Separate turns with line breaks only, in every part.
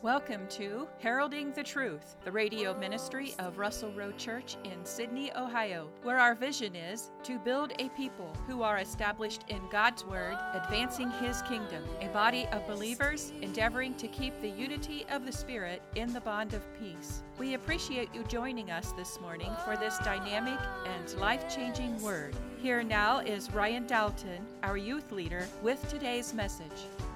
Welcome to Heralding the Truth, the radio ministry of Russell Road Church in Sydney, Ohio, where our vision is to build a people who are established in God's Word, advancing His kingdom, a body of believers endeavoring to keep the unity of the Spirit in the bond of peace. We appreciate you joining us this morning for this dynamic and life-changing word. Here now is Ryan Dalton, our youth leader, with today's message.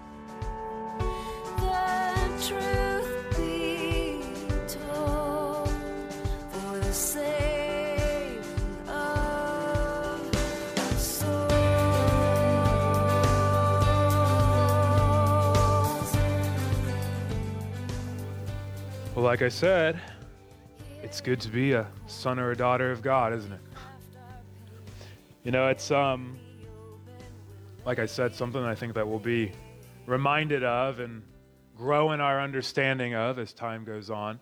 The truth be told, for the saving of souls.
Well, like I said, it's good to be a son or a daughter of God, isn't it? You know, it's, like I said, something I think that we'll be reminded of and grow in our understanding of as time goes on.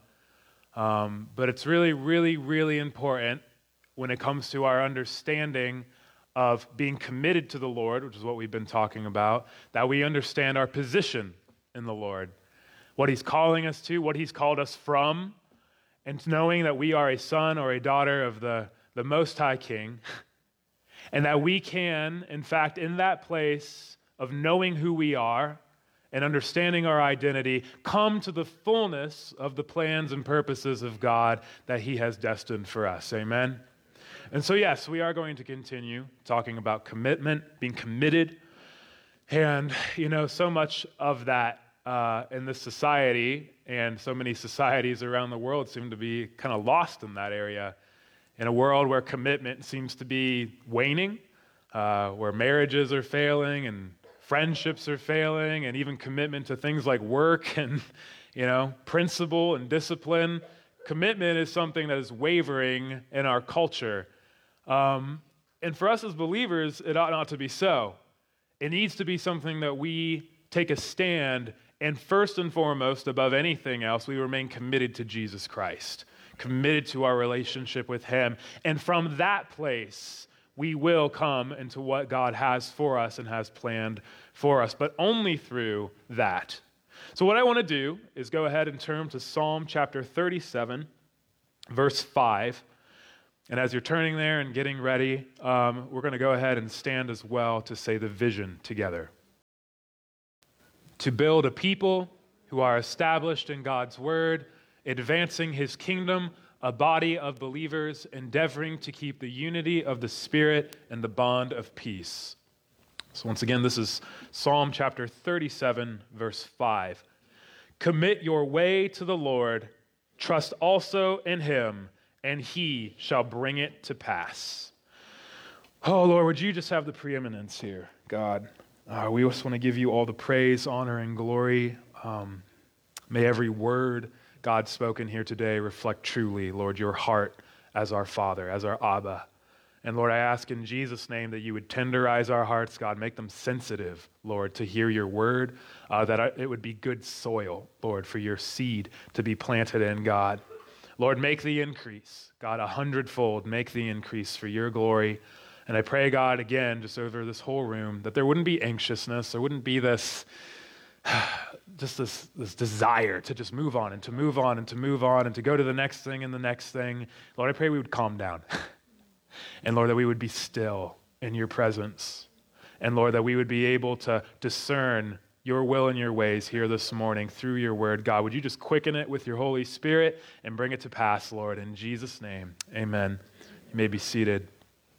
But it's really, really, really important when it comes to our understanding of being committed to the Lord, which is what we've been talking about, that we understand our position in the Lord, what He's calling us to, what He's called us from, and knowing that we are a son or a daughter of the Most High King, and that we can, in fact, in that place of knowing who we are and understanding our identity, come to the fullness of the plans and purposes of God that He has destined for us. Amen? And so, yes, we are going to continue talking about commitment, being committed. And, you know, so much of that in this society and so many societies around the world seem to be kind of lost in that area. In a world where commitment seems to be waning, where marriages are failing and friendships are failing, and even commitment to things like work and, you know, principle and discipline. Commitment is something that is wavering in our culture. And for us as believers, it ought not to be so. It needs to be something that we take a stand, and first and foremost, above anything else, we remain committed to Jesus Christ, committed to our relationship with Him. And from that place, we will come into what God has for us and has planned for us, but only through that. So what I want to do is go ahead and turn to Psalm chapter 37, verse 5. And as you're turning there and getting ready, we're going to go ahead and stand as well to say the vision together. To build a people who are established in God's word, advancing His kingdom, a body of believers endeavoring to keep the unity of the Spirit and the bond of peace. So once again, this is Psalm chapter 37, verse 5. Commit your way to the Lord, trust also in Him, and He shall bring it to pass. Oh, Lord, would You just have the preeminence here, God? We just want to give You all the praise, honor, and glory. May every word God spoken here today reflect truly, Lord, Your heart as our Father, as our Abba. And Lord, I ask in Jesus' name that You would tenderize our hearts, God, make them sensitive, Lord, to hear Your word, that it would be good soil, Lord, for Your seed to be planted in, God. Lord, make the increase, God, 100-fold, make the increase for Your glory. And I pray, God, again, just over this whole room, that there wouldn't be anxiousness, there wouldn't be this desire to just move on and to move on and to move on and to go to the next thing and the next thing. Lord, I pray we would calm down. And Lord, that we would be still in Your presence. And Lord, that we would be able to discern Your will and Your ways here this morning through Your word. God, would You just quicken it with Your Holy Spirit and bring it to pass, Lord, in Jesus' name. Amen. You may be seated.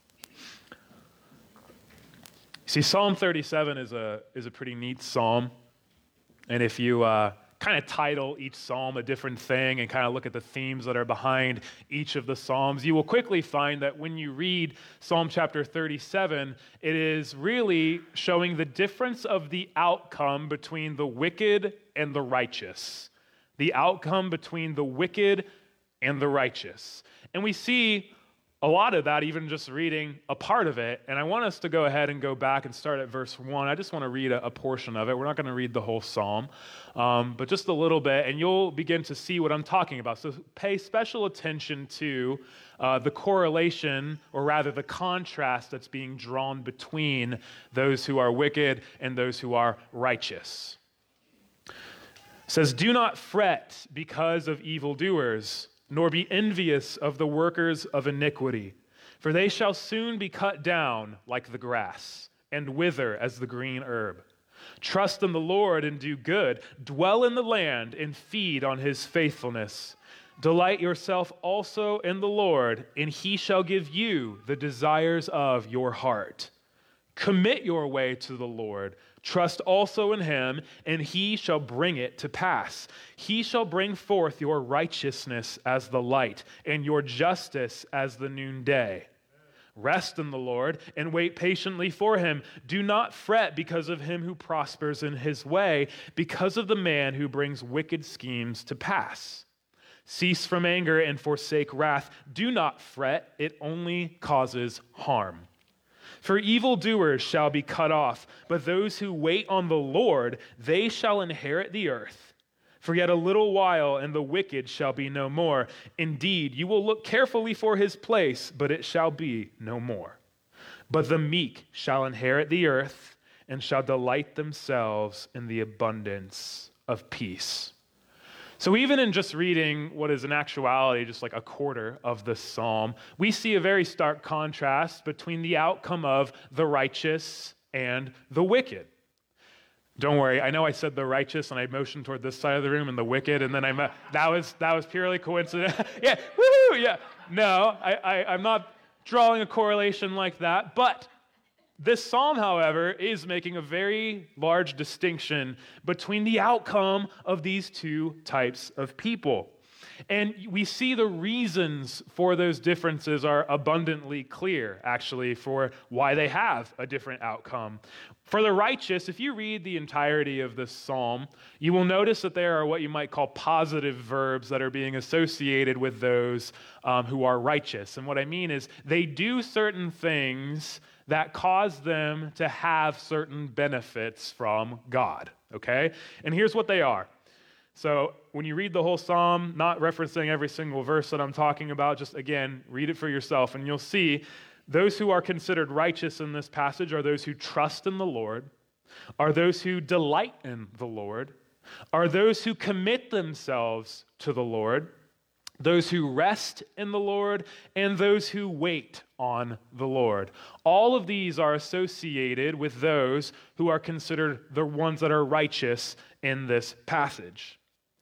See, Psalm 37 is a pretty neat psalm. And if you kind of title each psalm a different thing and kind of look at the themes that are behind each of the psalms, you will quickly find that when you read Psalm chapter 37, it is really showing the difference of the outcome between the wicked and the righteous. The outcome between the wicked and the righteous. And we see a lot of that, even just reading a part of it. And I want us to go ahead and go back and start at verse 1. I just want to read a portion of it. We're not going to read the whole psalm, but just a little bit, and you'll begin to see what I'm talking about. So pay special attention to the correlation, or rather the contrast that's being drawn between those who are wicked and those who are righteous. It says, "Do not fret because of evildoers, nor be envious of the workers of iniquity, for they shall soon be cut down like the grass and wither as the green herb. Trust in the Lord and do good. Dwell in the land and feed on his faithfulness. Delight yourself also in the Lord, and he shall give you the desires of your heart. Commit your way to the Lord. Trust also in him, and he shall bring it to pass. He shall bring forth your righteousness as the light, and your justice as the noonday. Rest in the Lord and wait patiently for him. Do not fret because of him who prospers in his way, because of the man who brings wicked schemes to pass. Cease from anger and forsake wrath. Do not fret, it only causes harm. For evildoers shall be cut off, but those who wait on the Lord, they shall inherit the earth. For yet a little while, and the wicked shall be no more. Indeed, you will look carefully for his place, but it shall be no more. But the meek shall inherit the earth, and shall delight themselves in the abundance of peace." So even in just reading what is in actuality just like a quarter of this psalm, we see a very stark contrast between the outcome of the righteous and the wicked. Don't worry, I know I said the righteous and I motioned toward this side of the room and the wicked, and then that was purely coincidence. Yeah, woohoo, yeah. No, I'm not drawing a correlation like that, but this psalm, however, is making a very large distinction between the outcome of these two types of people. And we see the reasons for those differences are abundantly clear, actually, for why they have a different outcome. For the righteous, if you read the entirety of this psalm, you will notice that there are what you might call positive verbs that are being associated with those who are righteous. And what I mean is they do certain things that cause them to have certain benefits from God, okay? And here's what they are. So when you read the whole psalm, not referencing every single verse that I'm talking about, just again, read it for yourself, and you'll see those who are considered righteous in this passage are those who trust in the Lord, are those who delight in the Lord, are those who commit themselves to the Lord, those who rest in the Lord, and those who wait on the Lord. All of these are associated with those who are considered the ones that are righteous in this passage.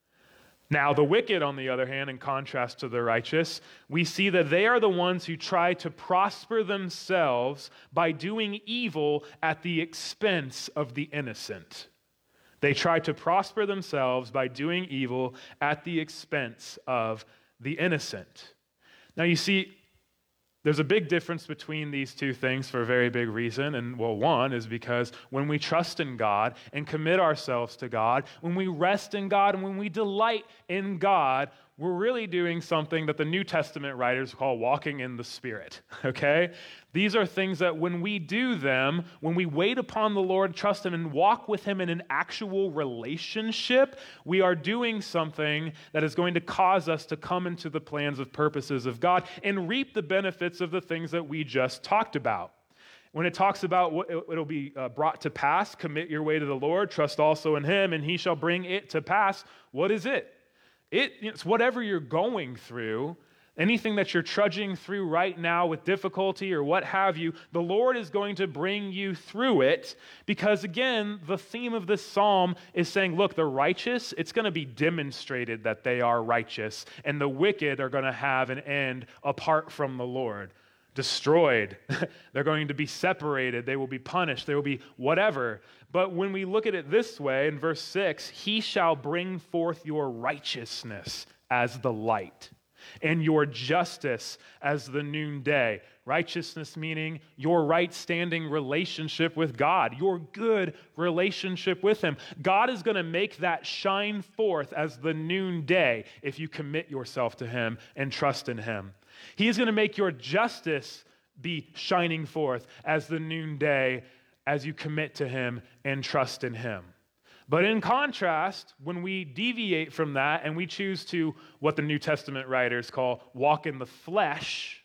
Now, the wicked, on the other hand, in contrast to the righteous, we see that they are the ones who try to prosper themselves by doing evil at the expense of the innocent. They try to prosper themselves by doing evil at the expense of the innocent. Now, you see, there's a big difference between these two things for a very big reason. And well, one is because when we trust in God and commit ourselves to God, when we rest in God and when we delight in God, we're really doing something that the New Testament writers call walking in the Spirit, okay? These are things that when we do them, when we wait upon the Lord, trust him, and walk with him in an actual relationship, we are doing something that is going to cause us to come into the plans and purposes of God and reap the benefits of the things that we just talked about. When it talks about what it'll be brought to pass, commit your way to the Lord, trust also in him, and he shall bring it to pass. What is it? It's whatever you're going through, anything that you're trudging through right now with difficulty or what have you, the Lord is going to bring you through it because, again, the theme of this psalm is saying, look, the righteous, it's going to be demonstrated that they are righteous, and the wicked are going to have an end apart from the Lord. Destroyed. They're going to be separated. They will be punished. They will be whatever. But when we look at it this way, in verse 6, he shall bring forth your righteousness as the light and your justice as the noonday. Righteousness meaning your right-standing relationship with God, your good relationship with him. God is going to make that shine forth as the noonday if you commit yourself to him and trust in him. He is going to make your justice be shining forth as the noonday as you commit to him and trust in him. But in contrast, when we deviate from that and we choose to what the New Testament writers call walk in the flesh,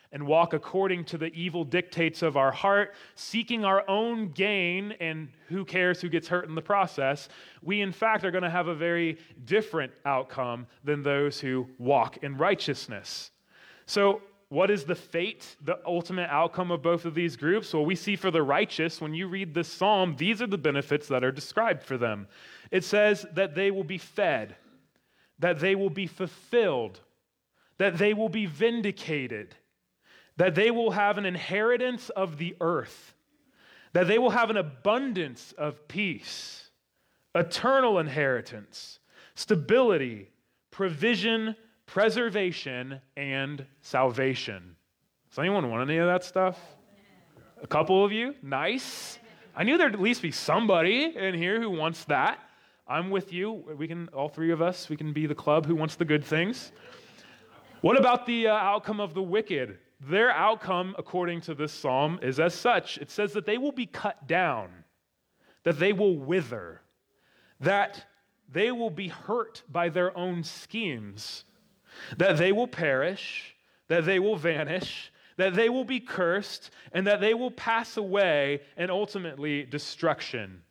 and walk according to the evil dictates of our heart, seeking our own gain, and who cares who gets hurt in the process, we in fact are going to have a very different outcome than those who walk in righteousness. So what is the fate, the ultimate outcome of both of these groups? Well, we see for the righteous, when you read this psalm, these are the benefits that are described for them. It says that they will be fed, that they will be fulfilled, that they will be vindicated, that they will have an inheritance of the earth, that they will have an abundance of peace, eternal inheritance, stability, provision, preservation, and salvation. Does anyone want any of that stuff? A couple of you? Nice. I knew there'd at least be somebody in here who wants that. I'm with you. We can, all three of us, we can be the club who wants the good things. What about the outcome of the wicked? Their outcome, according to this psalm, is as such. It says that they will be cut down, that they will wither, that they will be hurt by their own schemes, that they will perish, that they will vanish, that they will be cursed, and that they will pass away and ultimately destruction.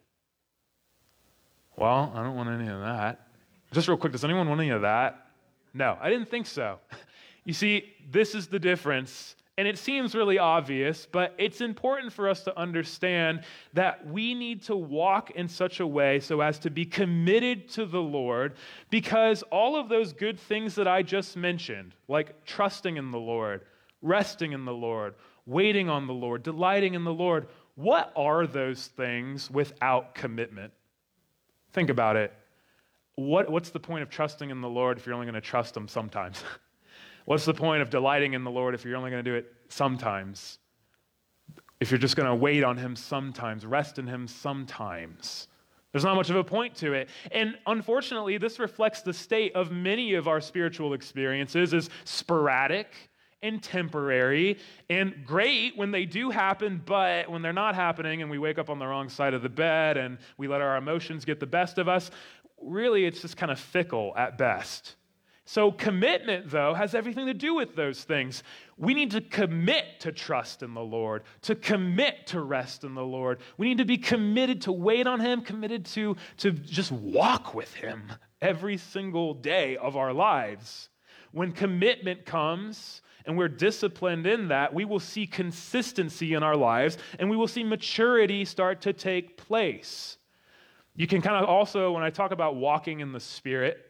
Well, I don't want any of that. Just real quick, does anyone want any of that? No, I didn't think so. You see, this is the difference, and it seems really obvious, but it's important for us to understand that we need to walk in such a way so as to be committed to the Lord, because all of those good things that I just mentioned, like trusting in the Lord, resting in the Lord, waiting on the Lord, delighting in the Lord, what are those things without commitment? Think about it. What's the point of trusting in the Lord if you're only going to trust Him sometimes? What's the point of delighting in the Lord if you're only going to do it sometimes? If you're just going to wait on Him sometimes, rest in Him sometimes. There's not much of a point to it. And unfortunately, this reflects the state of many of our spiritual experiences as sporadic and temporary and great when they do happen, but when they're not happening and we wake up on the wrong side of the bed and we let our emotions get the best of us, really it's just kind of fickle at best. So commitment, though, has everything to do with those things. We need to commit to trust in the Lord, to commit to rest in the Lord. We need to be committed to wait on Him, committed to just walk with Him every single day of our lives. When commitment comes and we're disciplined in that, we will see consistency in our lives and we will see maturity start to take place. You can kind of also, when I talk about walking in the Spirit,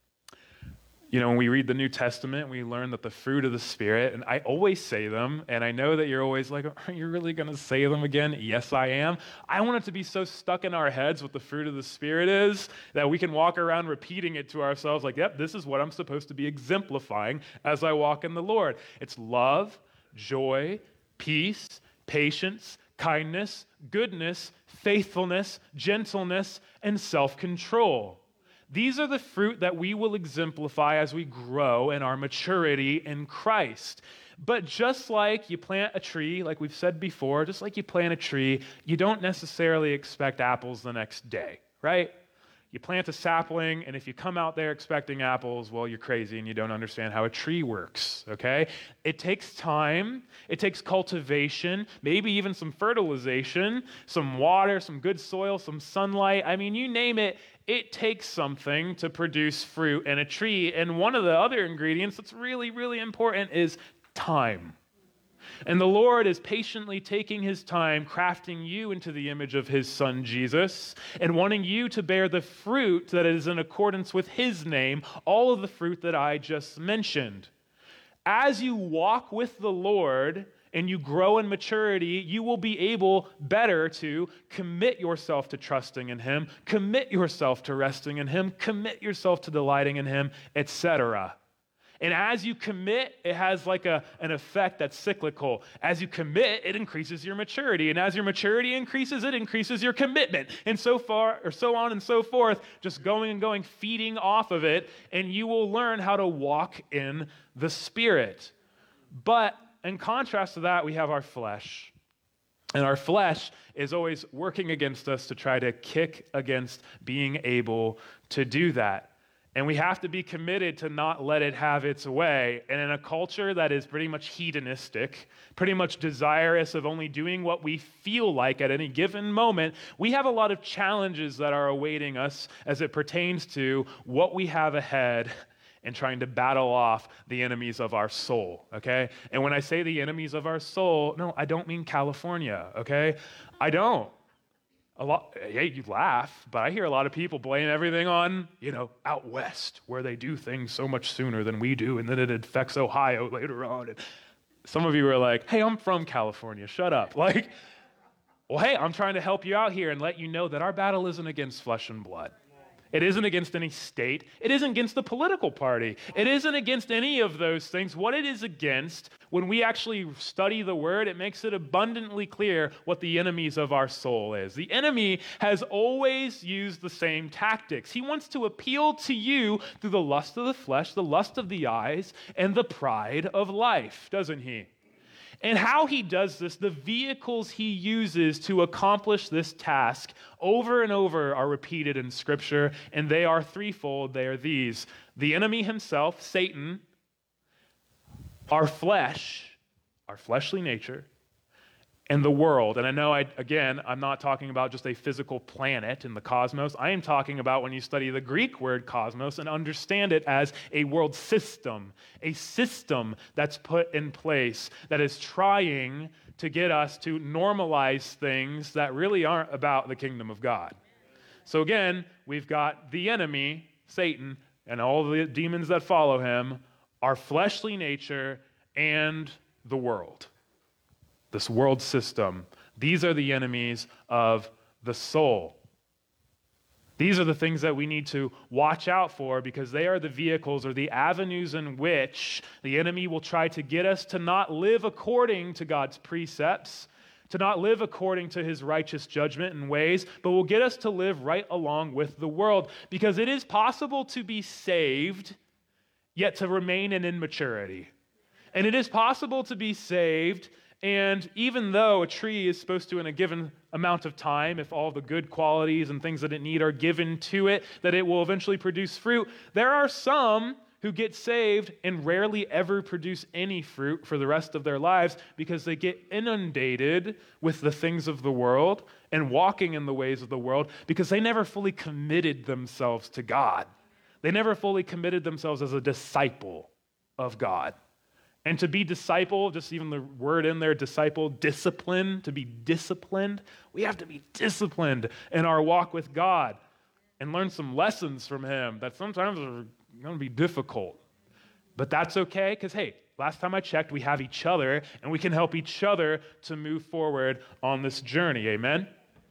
when we read the New Testament, we learn that the fruit of the Spirit, and I always say them, and I know that you're always like, are you really going to say them again? Yes, I am. I want it to be so stuck in our heads what the fruit of the Spirit is that we can walk around repeating it to ourselves like, yep, this is what I'm supposed to be exemplifying as I walk in the Lord. It's love, joy, peace, patience, kindness, goodness, faithfulness, gentleness, and self-control. These are the fruit that we will exemplify as we grow in our maturity in Christ. But just like you plant a tree, like we've said before, just like you plant a tree, you don't necessarily expect apples the next day, right? You plant a sapling, and if you come out there expecting apples, well, you're crazy and you don't understand how a tree works, okay? It takes time, it takes cultivation, maybe even some fertilization, some water, some good soil, some sunlight. I mean, you name it, it takes something to produce fruit in a tree. And one of the other ingredients that's really, really important is time. And the Lord is patiently taking His time, crafting you into the image of His Son, Jesus, and wanting you to bear the fruit that is in accordance with His name, all of the fruit that I just mentioned. As you walk with the Lord and you grow in maturity, you will be able better to commit yourself to trusting in Him, commit yourself to resting in Him, commit yourself to delighting in Him, etc. And as you commit, it has like an effect that's cyclical. As you commit, it increases your maturity. And as your maturity increases, it increases your commitment. And so on and so forth, just going and going, feeding off of it, and you will learn how to walk in the Spirit. But in contrast to that, we have our flesh. And our flesh is always working against us to try to kick against being able to do that. And we have to be committed to not let it have its way. And in a culture that is pretty much hedonistic, pretty much desirous of only doing what we feel like at any given moment, we have a lot of challenges that are awaiting us as it pertains to what we have ahead and trying to battle off the enemies of our soul, okay? And when I say the enemies of our soul, no, I don't mean California, okay? I don't. You laugh, but I hear a lot of people blame everything on, out west, where they do things so much sooner than we do, and then it affects Ohio later on. And some of you are like, hey, I'm from California, shut up. Well, hey, I'm trying to help you out here and let you know that our battle isn't against flesh and blood. It isn't against any state. It isn't against the political party. It isn't against any of those things. What it is against, when we actually study the word, it makes it abundantly clear what the enemies of our soul is. The enemy has always used the same tactics. He wants to appeal to you through the lust of the flesh, the lust of the eyes, and the pride of life, doesn't he? And how he does this, the vehicles he uses to accomplish this task over and over are repeated in Scripture, and they are threefold. They are these: the enemy himself, Satan, our flesh, our fleshly nature, and the world. And I know, I'm not talking about just a physical planet in the cosmos. I am talking about when you study the Greek word cosmos and understand it as a world system, a system that's put in place that is trying to get us to normalize things that really aren't about the kingdom of God. So again, we've got the enemy, Satan, and all the demons that follow him, our fleshly nature, and the world. This world system. These are the enemies of the soul. These are the things that we need to watch out for because they are the vehicles or the avenues in which the enemy will try to get us to not live according to God's precepts, to not live according to his righteous judgment and ways, but will get us to live right along with the world. Because it is possible to be saved, yet to remain in immaturity. And it is possible to be saved, and even though a tree is supposed to, in a given amount of time, if all the good qualities and things that it needs are given to it, that it will eventually produce fruit, there are some who get saved and rarely ever produce any fruit for the rest of their lives because they get inundated with the things of the world and walking in the ways of the world because they never fully committed themselves to God. They never fully committed themselves as a disciple of God. And to be disciple, just even the word in there, disciple, discipline, to be disciplined, we have to be disciplined in our walk with God and learn some lessons from him that sometimes are going to be difficult. But that's okay, because hey, last time I checked, we have each other, and we can help each other to move forward on this journey, amen?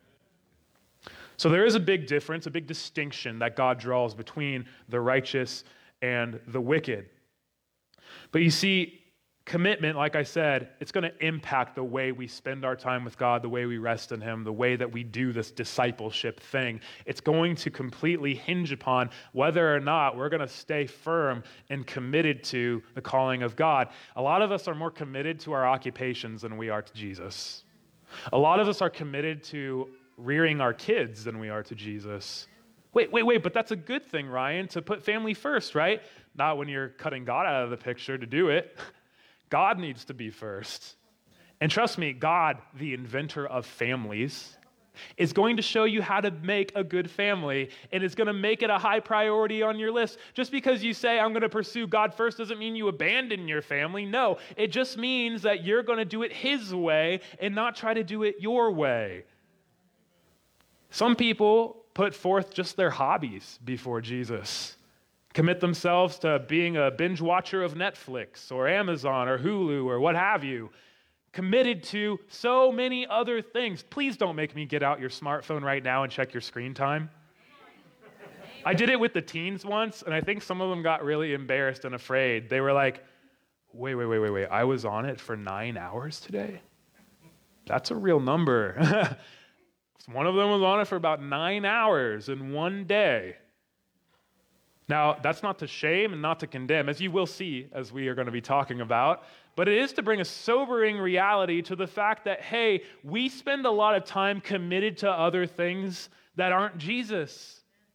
So there is a big difference, a big distinction that God draws between the righteous and the wicked. But you see, commitment, like I said, it's going to impact the way we spend our time with God, the way we rest in him, the way that we do this discipleship thing. It's going to completely hinge upon whether or not we're going to stay firm and committed to the calling of God. A lot of us are more committed to our occupations than we are to Jesus. A lot of us are committed to rearing our kids than we are to Jesus. Wait, but that's a good thing, Ryan, to put family first, right? Not when you're cutting God out of the picture to do it. God needs to be first. And trust me, God, the inventor of families, is going to show you how to make a good family, and it's going to make it a high priority on your list. Just because you say, I'm going to pursue God first, doesn't mean you abandon your family. No, it just means that you're going to do it his way and not try to do it your way. Some people put forth just their hobbies before Jesus. Commit themselves to being a binge watcher of Netflix or Amazon or Hulu or what have you. Committed to so many other things. Please don't make me get out your smartphone right now and check your screen time. I did it with the teens once, and I think some of them got really embarrassed and afraid. They were like, wait. I was on it for 9 hours today? That's a real number. One of them was on it for about 9 hours in one day. Now, that's not to shame and not to condemn, as you will see as we are going to be talking about, but it is to bring a sobering reality to the fact that, hey, we spend a lot of time committed to other things that aren't Jesus.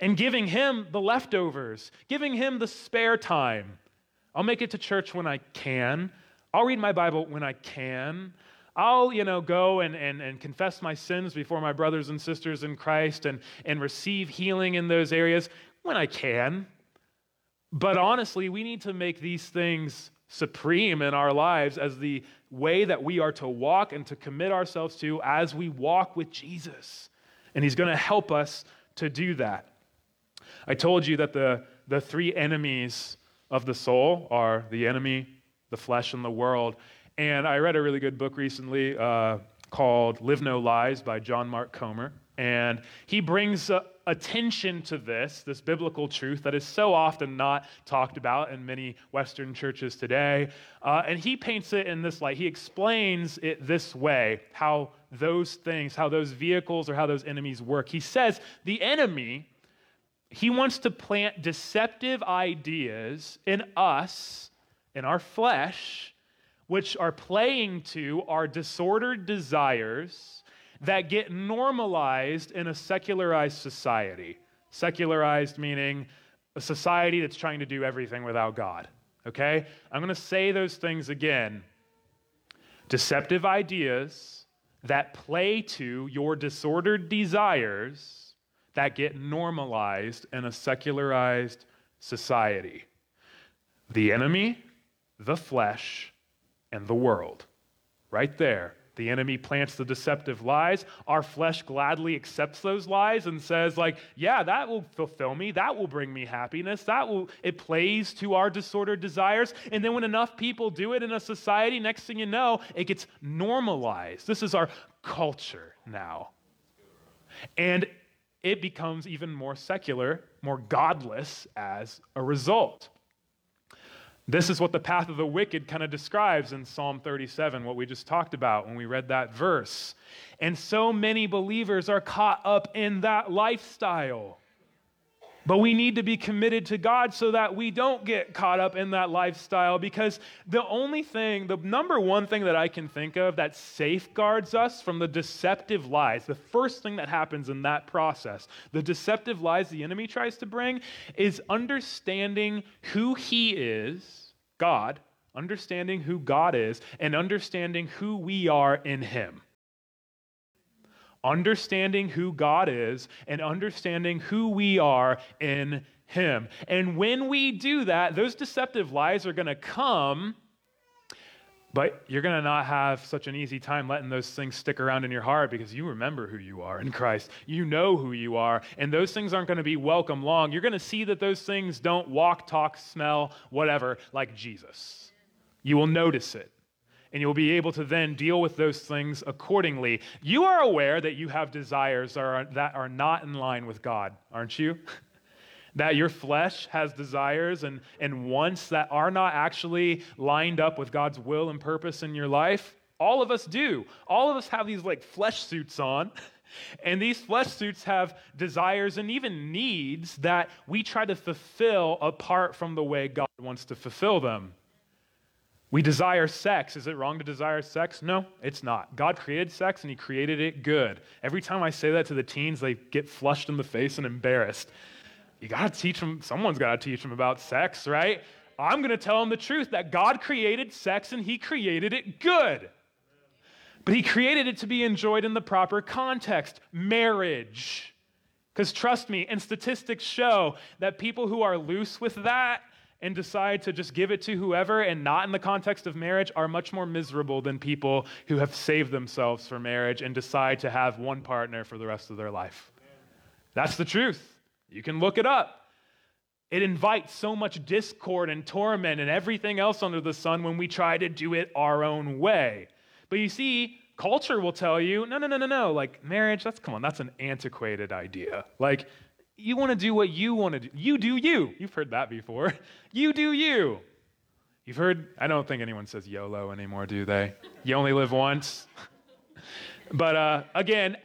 and giving him the leftovers, giving him the spare time. I'll make it to church when I can. I'll read my Bible when I can. I'll, go and confess my sins before my brothers and sisters in Christ and receive healing in those areas when I can. But honestly, we need to make these things supreme in our lives as the way that we are to walk and to commit ourselves to as we walk with Jesus. And he's going to help us to do that. I told you that the three enemies of the soul are the enemy, the flesh, and the world. And I read a really good book recently called Live No Lies by John Mark Comer. And he brings attention to this biblical truth that is so often not talked about in many Western churches today. And he paints it in this light. He explains it this way, how those things, how those vehicles or how those enemies work. He says the enemy, he wants to plant deceptive ideas in us, in our flesh, which are playing to our disordered desires that get normalized in a secularized society. Secularized meaning a society that's trying to do everything without God, okay? I'm going to say those things again. Deceptive ideas that play to your disordered desires that get normalized in a secularized society. The enemy, the flesh, and the world. Right there. The enemy plants the deceptive lies. Our flesh gladly accepts those lies and says, yeah, that will fulfill me. That will bring me happiness. It plays to our disordered desires. And then when enough people do it in a society, next thing you know, it gets normalized. This is our culture now. And it becomes even more secular, more godless as a result. This is what the path of the wicked kind of describes in Psalm 37, what we just talked about when we read that verse. And so many believers are caught up in that lifestyle. But we need to be committed to God so that we don't get caught up in that lifestyle, because the number one thing that I can think of that safeguards us from the deceptive lies, the first thing that happens in that process, the deceptive lies the enemy tries to bring, is understanding who he is, God, understanding who God is, and understanding who we are in him. Understanding who God is and understanding who we are in him. And when we do that, those deceptive lies are going to come, but you're going to not have such an easy time letting those things stick around in your heart, because you remember who you are in Christ. You know who you are, and those things aren't going to be welcome long. You're going to see that those things don't walk, talk, smell, whatever, like Jesus. You will notice it. And you'll be able to then deal with those things accordingly. You are aware that you have desires that are not in line with God, aren't you? That your flesh has desires and wants that are not actually lined up with God's will and purpose in your life. All of us do. All of us have these flesh suits on. And these flesh suits have desires and even needs that we try to fulfill apart from the way God wants to fulfill them. We desire sex. Is it wrong to desire sex? No, it's not. God created sex and he created it good. Every time I say that to the teens, they get flushed in the face and embarrassed. You got to teach them, someone's got to teach them about sex, right? I'm going to tell them the truth that God created sex and he created it good. But he created it to be enjoyed in the proper context, marriage. Because trust me, and statistics show that people who are loose with that and decide to just give it to whoever and not in the context of marriage are much more miserable than people who have saved themselves for marriage and decide to have one partner for the rest of their life. That's the truth. You can look it up. It invites so much discord and torment and everything else under the sun when we try to do it our own way. But you see, culture will tell you, no. Marriage, that's an antiquated idea. You want to do what you want to do. You do you. You've heard that before. You do you. You've heard, I don't think anyone says YOLO anymore, do they? You only live once. But again,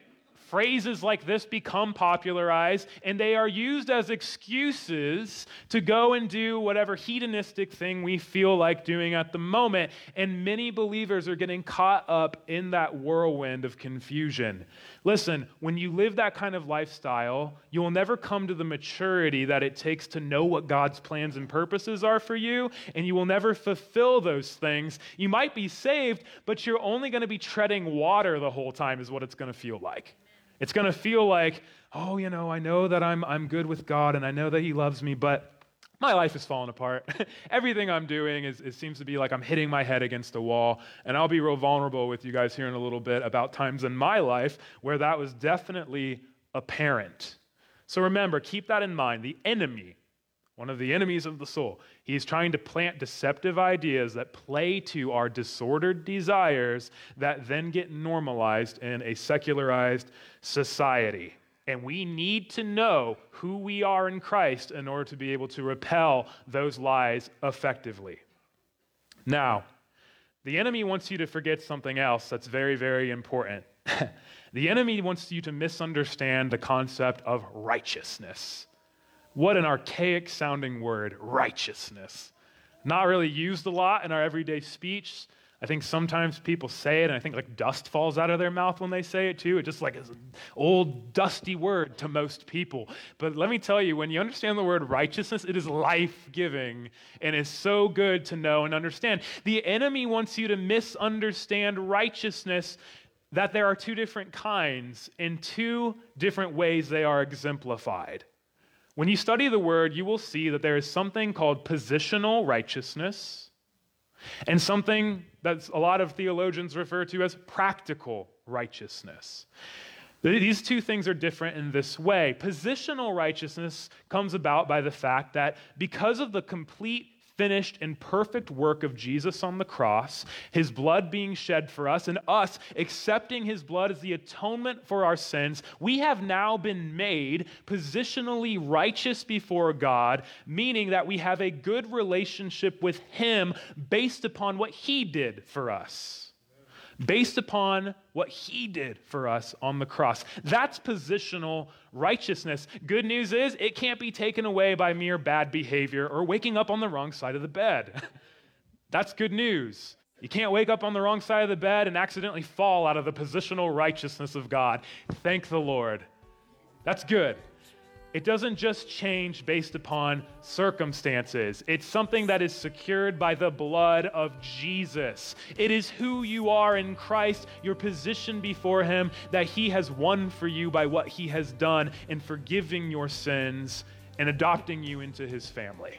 phrases like this become popularized, and they are used as excuses to go and do whatever hedonistic thing we feel like doing at the moment. And many believers are getting caught up in that whirlwind of confusion. Listen, when you live that kind of lifestyle, you will never come to the maturity that it takes to know what God's plans and purposes are for you, and you will never fulfill those things. You might be saved, but you're only going to be treading water the whole time is what it's going to feel like. It's going to feel like, oh, I know that I'm good with God and I know that he loves me, but my life is falling apart. Everything I'm doing it seems to be like I'm hitting my head against a wall. And I'll be real vulnerable with you guys here in a little bit about times in my life where that was definitely apparent. So remember, keep that in mind. The enemy, one of the enemies of the soul, he's trying to plant deceptive ideas that play to our disordered desires that then get normalized in a secularized society. And we need to know who we are in Christ in order to be able to repel those lies effectively. Now, the enemy wants you to forget something else that's very, very important. The enemy wants you to misunderstand the concept of righteousness. What an archaic sounding word, righteousness. Not really used a lot in our everyday speech. I think sometimes people say it, and I think like dust falls out of their mouth when they say it too. It just like is an old, dusty word to most people. But let me tell you, when you understand the word righteousness, it is life-giving and is so good to know and understand. The enemy wants you to misunderstand righteousness, that there are two different kinds, in two different ways they are exemplified. When you study the word, you will see that there is something called positional righteousness, and something that a lot of theologians refer to as practical righteousness. These two things are different in this way. Positional righteousness comes about by the fact that because of the complete, finished, and perfect work of Jesus on the cross, his blood being shed for us, and us accepting his blood as the atonement for our sins, we have now been made positionally righteous before God, meaning that we have a good relationship with him based upon what he did for us. Based upon what he did for us on the cross. That's positional righteousness. Good news is it can't be taken away by mere bad behavior or waking up on the wrong side of the bed. That's good news. You can't wake up on the wrong side of the bed and accidentally fall out of the positional righteousness of God. Thank the Lord. That's good. It doesn't just change based upon circumstances. It's something that is secured by the blood of Jesus. It is who you are in Christ, your position before him, that he has won for you by what he has done in forgiving your sins and adopting you into his family.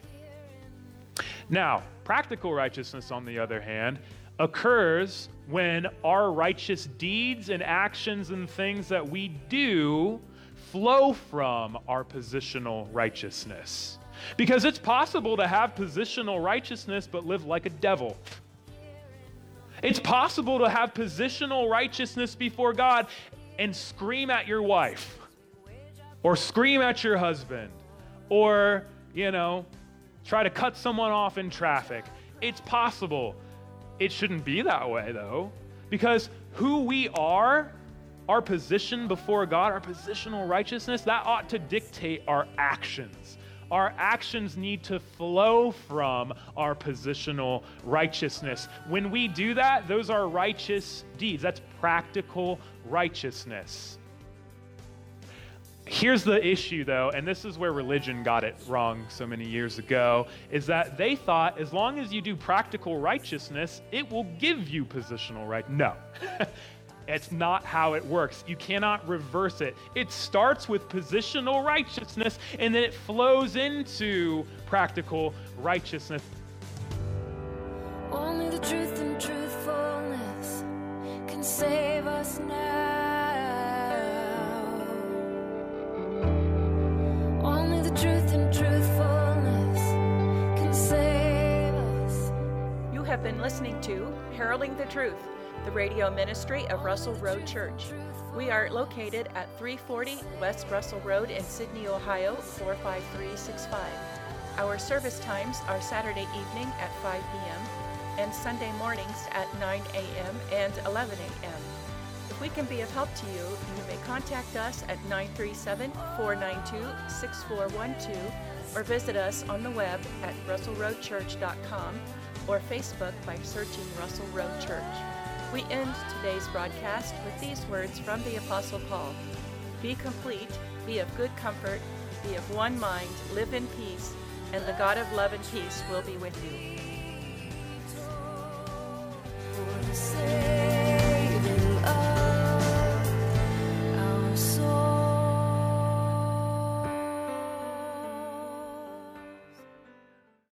Now, practical righteousness, on the other hand, occurs when our righteous deeds and actions and things that we do flow from our positional righteousness. Because it's possible to have positional righteousness but live like a devil. It's possible to have positional righteousness before God and scream at your wife, or scream at your husband, or, try to cut someone off in traffic. It's possible. It shouldn't be that way, though, because who we are, our position before God, our positional righteousness, that ought to dictate our actions. Our actions need to flow from our positional righteousness. When we do that, those are righteous deeds. That's practical righteousness. Here's the issue, though, and this is where religion got it wrong so many years ago, is that they thought as long as you do practical righteousness, it will give you positional right. No. It's not how it works. You cannot reverse it. It starts with positional righteousness, and then it flows into practical righteousness.
Only the truth and truthfulness can save us now. Only the truth and truthfulness can save us.
You have been listening to Heralding the Truth, the radio ministry of Russell Road Church. We are located at 340 West Russell Road in Sydney, Ohio, 45365. Our service times are Saturday evening at 5 p.m. and Sunday mornings at 9 a.m. and 11 a.m. The we can be of help to you, you may contact us at 937-492-6412 or visit us on the web at russellroadchurch.com or Facebook by searching Russell Road Church. We end today's broadcast with these words from the Apostle Paul. Be complete, be of good comfort, be of one mind, live in peace, and the God of love and peace will be with you.